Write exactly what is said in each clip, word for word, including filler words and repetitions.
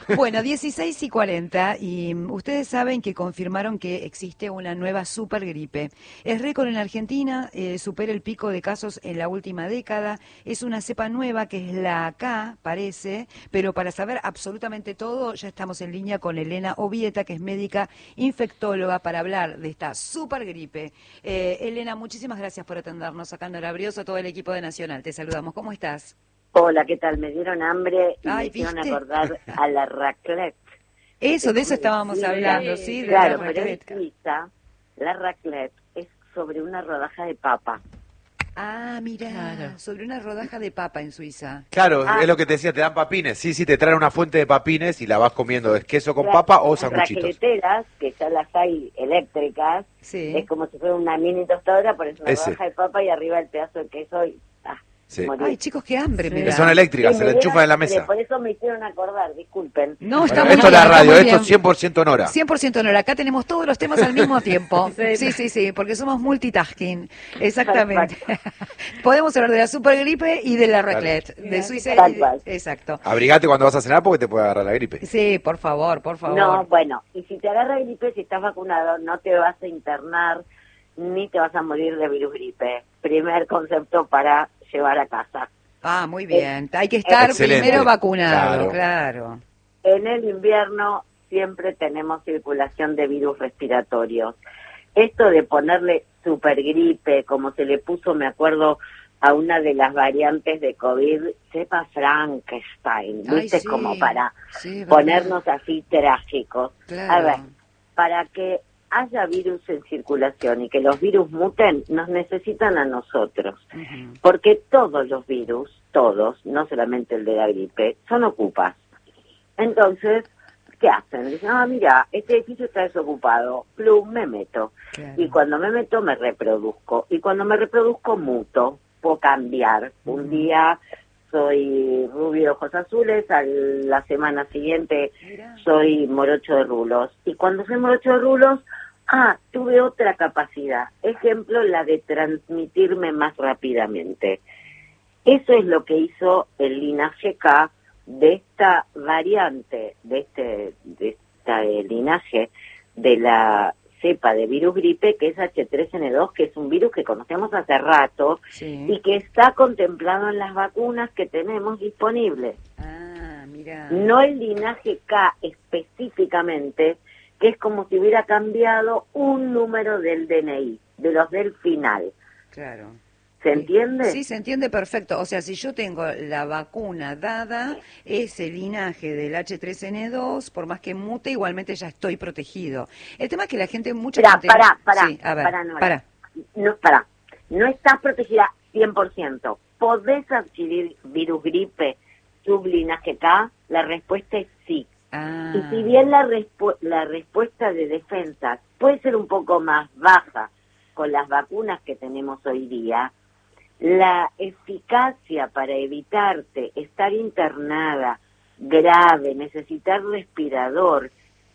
Bueno, dieciséis y cuarenta, y mm, ustedes saben que confirmaron que existe una nueva supergripe. Es récord en Argentina, eh, supera el pico de casos en la última década. Es una cepa nueva que es la K, parece, pero para saber absolutamente todo, ya estamos en línea con Elena Obieta, que es médica infectóloga, para hablar de esta supergripe. Eh, Elena, muchísimas gracias por atendernos acá en Hora Briosa, todo el equipo de Nacional. Te saludamos. ¿Cómo estás? Hola, ¿qué tal? Me dieron hambre y me Ay, hicieron ¿viste? acordar a la raclette. Eso, de eso Déjame estábamos decirte, hablando, sí, de la claro, pero en raclette. Suiza, la raclette es sobre una rodaja de papa. Ah, mira, Claro. sobre una rodaja de papa en Suiza. Claro, Ah, es lo que te decía, te dan papines. Sí, sí, te traen una fuente de papines y la vas comiendo. ¿Es queso con claro, papa o las sanguchitos? racleteras, que ya las hay eléctricas, Sí. es como si fuera una mini tostadora, pones una Ese. rodaja de papa y arriba el pedazo de queso y... Ah, Sí. morí. Ay, chicos, qué hambre Sí. me Que da. son eléctricas, Sí, se me la dieron enchufan en la hambre, mesa. por eso me hicieron acordar, disculpen. No, está Bueno, muy esto es bien, la está radio, muy esto bien. es cien por ciento Nora. cien por ciento Nora, acá tenemos todos los temas al mismo tiempo. Sí. Sí, sí, sí, porque somos multitasking. Exactamente. Podemos hablar de la supergripe y de la raclette, de Claro. Suiza. Tal y- cual. Exacto. Abrigate cuando vas a cenar porque te puede agarrar la gripe. Sí, por favor, por favor. No, bueno, y si te agarra gripe, si estás vacunado, no te vas a internar ni te vas a morir de virus gripe. Primer concepto para llevar a casa. Ah, muy bien. Hay que estar Excelente. primero vacunado, Claro. claro. En el invierno siempre tenemos circulación de virus respiratorios. Esto de ponerle supergripe, como se le puso, me acuerdo, a una de las variantes de COVID, cepa Frankenstein, Ay, ¿viste? sí. Como para Sí, verdad. ponernos así trágicos. Claro. A ver, para que haya virus en circulación y que los virus muten, nos necesitan a nosotros. Ujú. Porque todos los virus, todos, no solamente el de la gripe, son ocupas. Entonces, ¿qué hacen? Dicen, ah, mira, este edificio está desocupado, plum, me meto. Claro. Y cuando me meto me reproduzco. Y cuando me reproduzco muto, puedo cambiar. Un día soy rubio de ojos azules, a la semana siguiente Mira. soy morocho de rulos. Y cuando soy morocho de rulos, ah, tuve otra capacidad. Ejemplo, la de transmitirme más rápidamente. Eso es lo que hizo el linaje K de esta variante, de este de esta eh, linaje de la cepa de virus gripe, que es H tres N dos, que es un virus que conocemos hace rato Sí. y que está contemplado en las vacunas que tenemos disponibles. Ah, mira. No el linaje K específicamente, que es como si hubiera cambiado un número del D N I, de los del final. Claro. ¿Se entiende? Sí, se entiende perfecto. O sea, si yo tengo la vacuna dada, ese linaje del H tres N dos, por más que mute, igualmente ya estoy protegido. El tema es que la gente, mucha Pará, gente... pará, pará, Sí, a ver, pará, Nora. pará. No, pará. No estás protegida cien por ciento. ¿Podés adquirir virus gripe sublinaje K? La respuesta es sí. Ah, Y si bien la, respu- la respuesta de defensa puede ser un poco más baja con las vacunas que tenemos hoy día, la eficacia para evitarte estar internada, grave, necesitar respirador,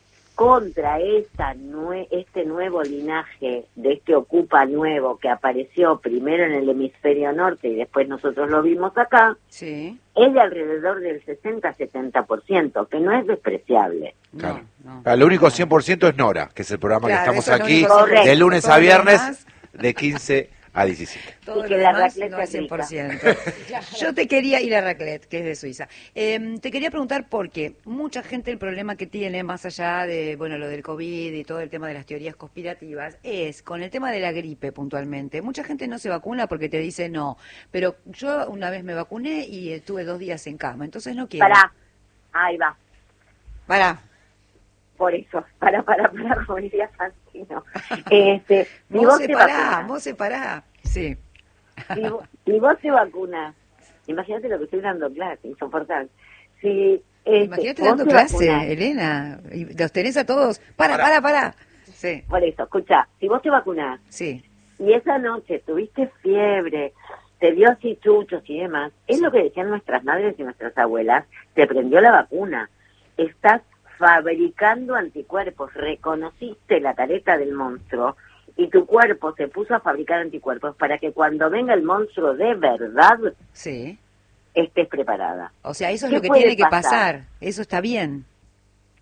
contra esta nue- este nuevo linaje de este ocupa nuevo que apareció primero en el hemisferio norte y después nosotros lo vimos acá, sí. es de alrededor del sesenta a setenta por ciento, que no es despreciable. Claro. No, no. Ah, lo único cien por ciento es Nora, que es el programa Claro, que eso es estamos lo aquí único cien por ciento. de lunes Todo a lo viernes demás- de quince a diecisiete. Todo Y lo que la demás raclette no es es cien rica. por ciento. Yo te quería, y la raclette, que es de Suiza. Eh, te quería preguntar porque mucha gente el problema que tiene, más allá de, bueno, lo del COVID y todo el tema de las teorías conspirativas, es con el tema de la gripe puntualmente. Mucha gente no se vacuna porque te dice no, pero yo una vez me vacuné y estuve dos días en cama, entonces no quiero. Para, ahí va, Pará. por eso, para, para, para, como diría Santino. Este, si vos Vos te separá, vacunás, vos separá. Sí. si, vos- si vos te vacunas, imagínate lo que estoy dando clase, insoportable. Si este, Imagínate vos dando te clase, vacunás, Elena, y los tenés a todos. Para, Pará. para, para. Sí, por eso, escucha, si vos te vacunás sí. y esa noche tuviste fiebre, te dio así chuchos y demás, es lo que decían nuestras madres y nuestras abuelas, te prendió la vacuna. Estás fabricando anticuerpos, reconociste la careta del monstruo y tu cuerpo se puso a fabricar anticuerpos para que cuando venga el monstruo de verdad Sí. estés preparada. O sea, eso es ¿Qué lo que puede tiene que pasar? pasar. Eso está bien.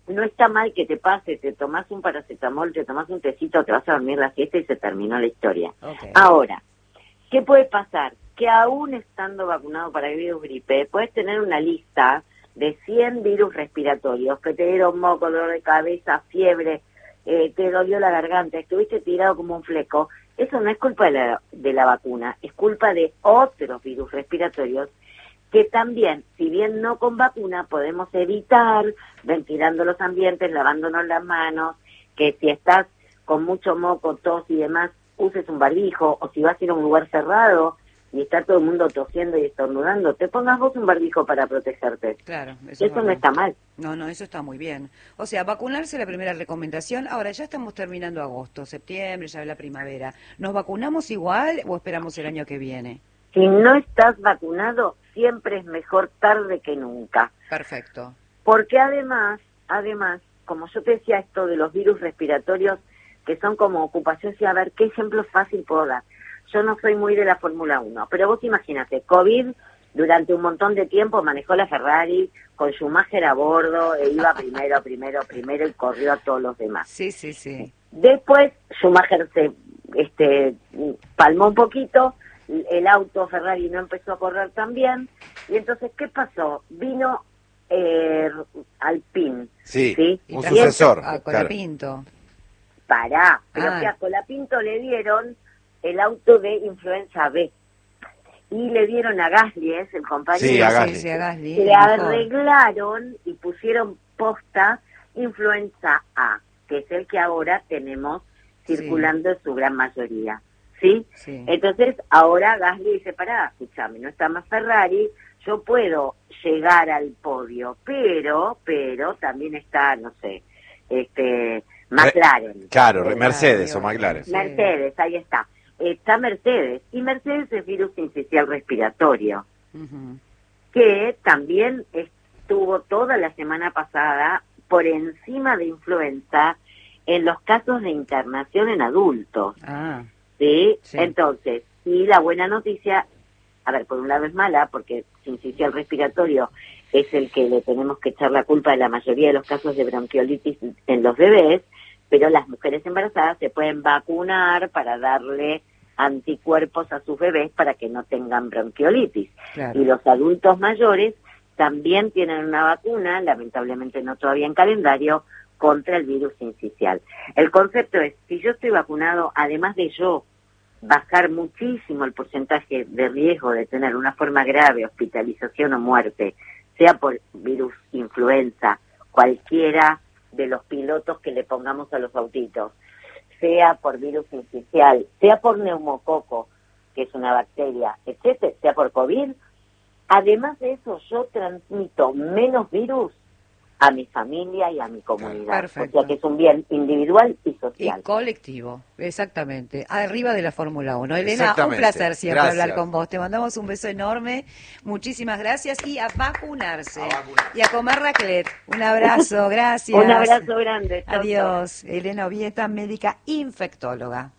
no está mal que te pase, te tomás un paracetamol, te tomás un tecito, te vas a dormir la siesta y se terminó la historia. Okay. Ahora, ¿qué puede pasar? Que aún estando vacunado para el virus gripe, puedes tener una lista de cien virus respiratorios que te dieron moco, dolor de cabeza, fiebre, eh, te dolió la garganta, estuviste tirado como un fleco. Eso no es culpa de la, de la vacuna, es culpa de otros virus respiratorios que también, si bien no con vacuna, podemos evitar ventilando los ambientes, lavándonos las manos, que si estás con mucho moco, tos y demás, uses un barbijo, o si vas a ir a un lugar cerrado y está todo el mundo tosiendo y estornudando, te pongas vos un barbijo para protegerte. Claro, eso, eso no está mal. No, no, eso está muy bien. O sea, vacunarse es la primera recomendación. Ahora, ya estamos terminando agosto, septiembre, ya es la primavera. ¿Nos vacunamos igual o esperamos el año que viene? Si no estás vacunado, siempre es mejor tarde que nunca. Perfecto. Porque además, además, como yo te decía esto de los virus respiratorios, que son como ocupación, y a ver, ¿qué ejemplo fácil puedo dar? Yo no soy muy de la Fórmula uno, pero vos imagínate, COVID durante un montón de tiempo manejó la Ferrari con Schumacher a bordo, e iba primero, primero, primero y corrió a todos los demás. Sí, sí, sí. Después Schumacher se este, palmó un poquito, el auto Ferrari no empezó a correr tan bien, y entonces, ¿qué pasó? Vino eh, Alpine. Sí, ¿sí? un Y sucesor. A claro. Colapinto. Pará, pero Ah. que a Colapinto le dieron el auto de influenza B. Y le dieron a Gasly, es el compañero. Sí, a Gasly. Sí, sí, a Gasly, Le el mejor. arreglaron y pusieron posta influenza A, que es el que ahora tenemos circulando en su gran mayoría. ¿Sí? Sí. Entonces, ahora Gasly dice, pará, escúchame, no está más Ferrari, yo puedo llegar al podio, pero, pero también está, no sé, este, McLaren. Claro, Eh, Mercedes Claro, o McLaren. sí. Mercedes, ahí está. Está Mercedes, y Mercedes es virus sincicial respiratorio, Ujú. que también estuvo toda la semana pasada por encima de influenza en los casos de internación en adultos. Ah, ¿Sí? Sí. Entonces, y la buena noticia, a ver, por un lado es mala, porque sincicial respiratorio es el que le tenemos que echar la culpa de la mayoría de los casos de bronquiolitis en los bebés, pero las mujeres embarazadas se pueden vacunar para darle anticuerpos a sus bebés para que no tengan bronquiolitis. claro. Y los adultos mayores también tienen una vacuna, lamentablemente no todavía en calendario, contra el virus sincicial. El concepto es, si yo estoy vacunado, además de yo bajar muchísimo el porcentaje de riesgo de tener una forma grave, hospitalización o muerte, sea por virus influenza, cualquiera de los pilotos que le pongamos a los autitos, sea por virus sincicial, sea por neumococo, que es una bacteria, etcétera, sea por COVID, además de eso yo transmito menos virus a mi familia y a mi comunidad. Perfecto. O sea que es un bien individual y Y social. colectivo, exactamente. Arriba de la Fórmula uno. Elena, un Exactamente. placer siempre Gracias. hablar con vos. Te mandamos un beso enorme. Muchísimas gracias y a vacunarse. A vacunarse. Y a comer raclette. Un abrazo, gracias. Un abrazo grande. Chau, chau. Adiós. Elena Ovieta, médica infectóloga.